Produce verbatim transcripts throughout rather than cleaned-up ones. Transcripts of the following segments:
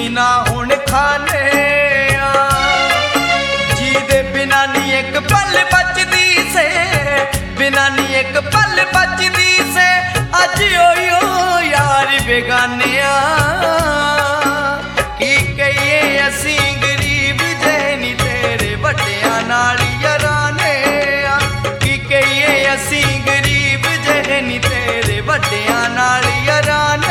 ना हुण खाने जी दे बिना नी एक पल बचदी से बिना नी एक पल बचदी से अज ओयो यार बेगाने की कहिए असी गरीब जहनी तेरे वड्डियां नाल याराने की कहिए असी गरीब जहनी तेरे वड्डियां नाल याराने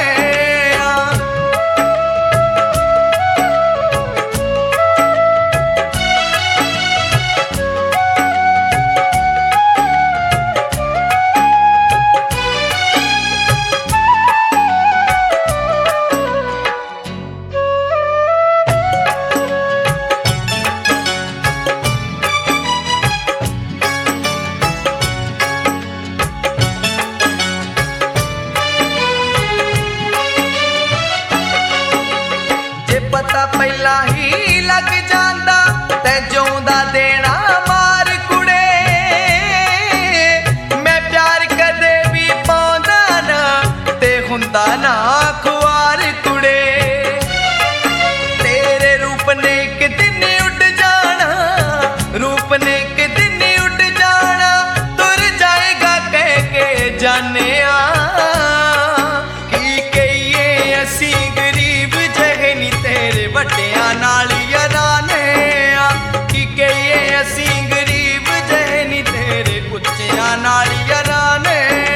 पता पहला ही लग जांदा ते जिउंदा देना मार कुड़े मैं प्यार कदे भी पाउंदा ना ते हुंदा ना खुआर कुड़े तेरे रूप ने एक दिन उड़ जाना रूप ने एक दिन उड़ जाना तुर जाएगा कह के जाने की कहिए असी गरीब जहनी तेरे वड्डियां नाल याराने की कहिए असी गरीब जहनी तेरे उच्चियां नाल याराने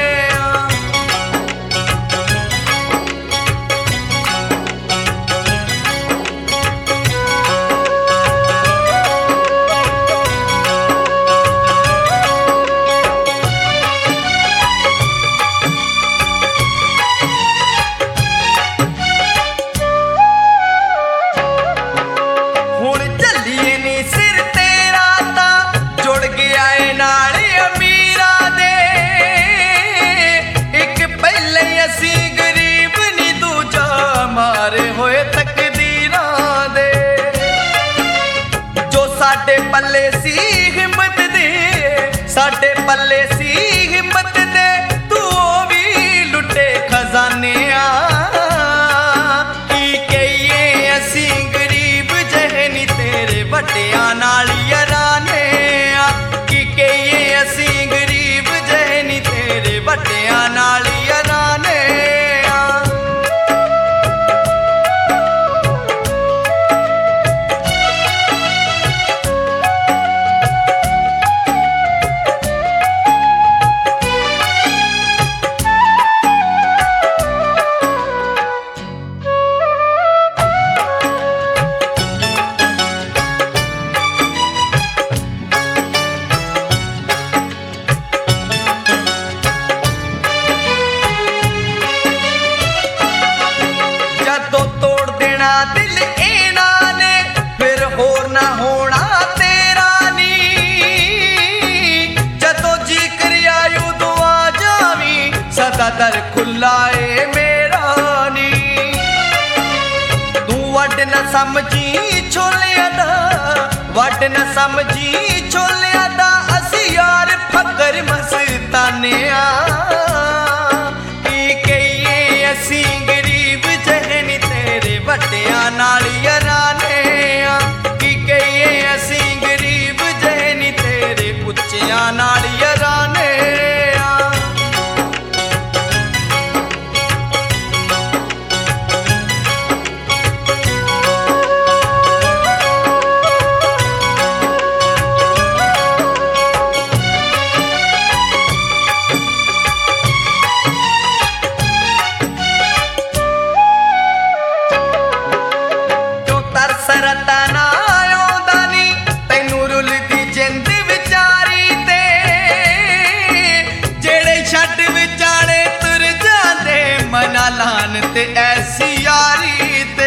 साडे पल्ले सी हिम्मत दे साडे पल्ले सी हिम्मत दे तू भी लुटे खजाने की कहिए असी गरीब जहनी तेरे वड्डियां नाल याराने की कहिए असी गरीब जहनी तेरे वड्डियां नाल याराने दिल एना ने फिर होर ना होना तेरा नी जदों जी करिया उदों आ जावी सदा दर खुला ए मेरा नी तू वड न समझी छोलिया दा वड न समझी छोलिया दा असी यार फकर मस्ताने की कहिए असी गरीब जहनी तेरे वड्डियां नाल याराने की कहिए असी गरीब जहनी तेरे उच्चियां नाल याराने सरता ना आउंदा नी तैनू रुलदी जिंद विचारी ते जेड़े छड्ड विचाले तुर जांदे मना लान ते ऐसी यारी ते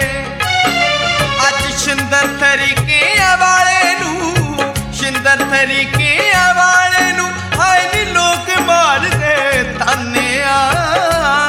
अज शिंदर तरीके वाले नू शिंदर तरीके वाले नू हाय नी लोग मार दे ताने आ